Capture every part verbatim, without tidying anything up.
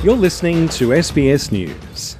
You're listening to S B S News.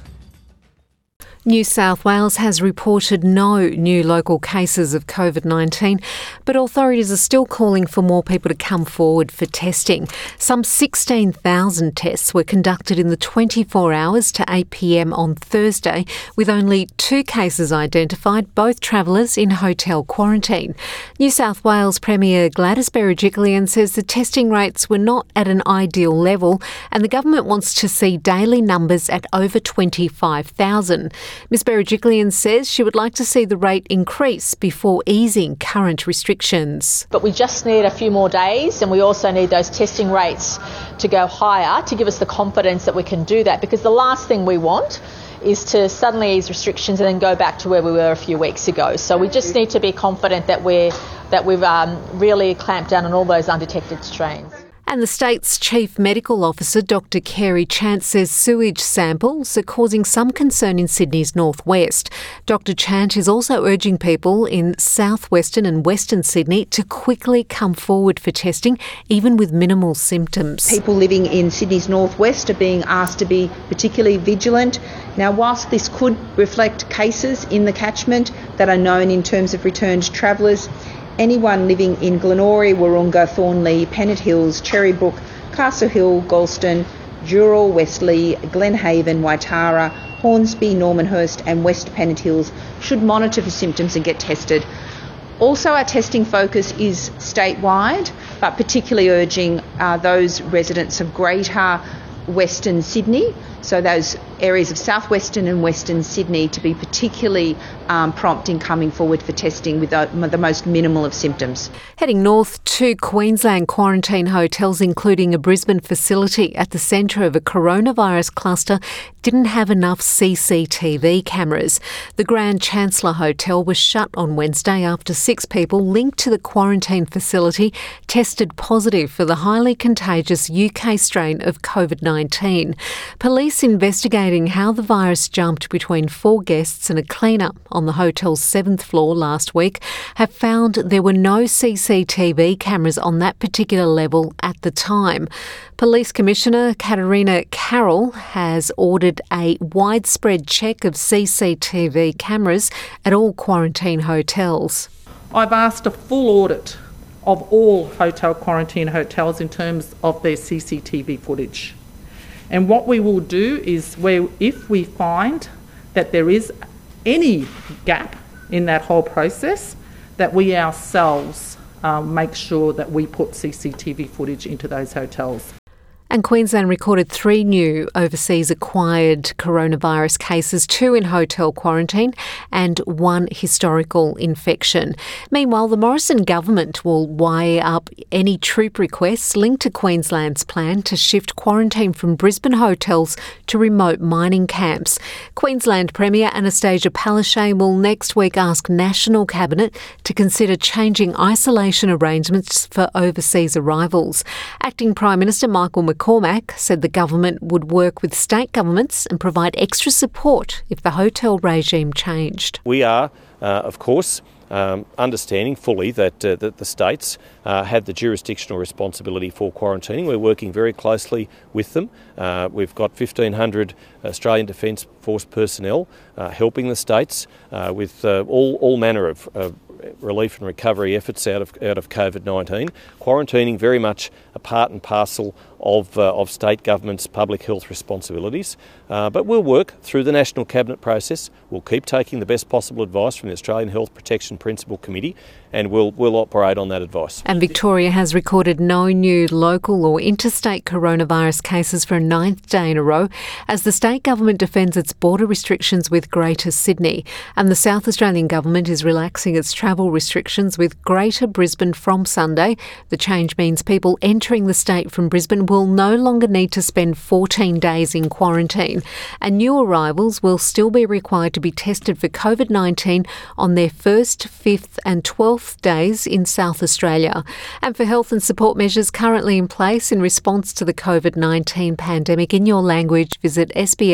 New South Wales has reported no new local cases of COVID nineteen, but authorities are still calling for more people to come forward for testing. Some sixteen thousand tests were conducted in the twenty-four hours to eight p m on Thursday, with only two cases identified, both travellers in hotel quarantine. New South Wales Premier Gladys Berejiklian says the testing rates were not at an ideal level and the government wants to see daily numbers at over twenty-five thousand. Ms Berejiklian says she would like to see the rate increase before easing current restrictions. But we just need a few more days, and we also need those testing rates to go higher to give us the confidence that we can do that, because the last thing we want is to suddenly ease restrictions and then go back to where we were a few weeks ago. So we just need to be confident that we're that we've um, really clamped down on all those undetected strains. And the state's Chief Medical Officer, Doctor Kerry Chant, says sewage samples are causing some concern in Sydney's northwest. Doctor Chant is also urging people in southwestern and western Sydney to quickly come forward for testing, even with minimal symptoms. People living in Sydney's northwest are being asked to be particularly vigilant. Now, whilst this could reflect cases in the catchment that are known in terms of returned travellers, anyone living in Glenorrey, Wahroonga, Thornley, Pennant Hills, Cherrybrook, Castle Hill, Galston, Dural, Westley, Glenhaven, Waitara, Hornsby, Normanhurst and West Pennant Hills should monitor for symptoms and get tested. Also, our testing focus is statewide, but particularly urging uh, those residents of Greater Western Sydney, so those areas of southwestern and western Sydney, to be particularly um, prompt in coming forward for testing with the, the most minimal of symptoms. Heading north, two Queensland quarantine hotels, including a Brisbane facility at the centre of a coronavirus cluster, didn't have enough C C T V cameras. The Grand Chancellor Hotel was shut on Wednesday after six people linked to the quarantine facility tested positive for the highly contagious U K strain of COVID nineteen. Police investigating how the virus jumped between four guests and a cleaner on the hotel's seventh floor last week have found there were no C C T V cameras on that particular level at the time. Police Commissioner Katarina Carroll has ordered a widespread check of C C T V cameras at all quarantine hotels. I've asked a full audit of all hotel quarantine hotels in terms of their C C T V footage. And what we will do is, where if we find that there is any gap in that whole process, that we ourselves um, make sure that we put C C T V footage into those hotels. And Queensland recorded three new overseas acquired coronavirus cases, two in hotel quarantine and one historical infection. Meanwhile, the Morrison government will weigh up any troop requests linked to Queensland's plan to shift quarantine from Brisbane hotels to remote mining camps. Queensland Premier Anastasia Palaszczuk will next week ask National Cabinet to consider changing isolation arrangements for overseas arrivals. Acting Prime Minister Michael McCormack said the government would work with state governments and provide extra support if the hotel regime changed. We are, uh, of course, um, understanding fully that, uh, that the states uh, have the jurisdictional responsibility for quarantining. We're working very closely with them. Uh, we've got fifteen hundred Australian Defence Force personnel uh, helping the states uh, with uh, all, all manner of uh, relief and recovery efforts out of out of COVID nineteen. Quarantining very much a part and parcel of uh, of state government's public health responsibilities. Uh, but we'll work through the National Cabinet process. We'll keep taking the best possible advice from the Australian Health Protection Principal Committee, and we'll we'll operate on that advice. And Victoria has recorded no new local or interstate coronavirus cases for a ninth day in a row as the state government defends its border restrictions with Greater Sydney. And the South Australian government is relaxing its travel restrictions with Greater Brisbane from Sunday. The change means people entering the state from Brisbane will no longer need to spend fourteen days in quarantine, and new arrivals will still be required to be tested for COVID nineteen on their first, fifth and twelfth days in South Australia. And for health and support measures currently in place in response to the COVID nineteen pandemic in your language, visit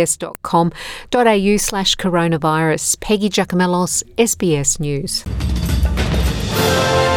sbs.com.au slash coronavirus. Peggy Giacomellos, S B S News.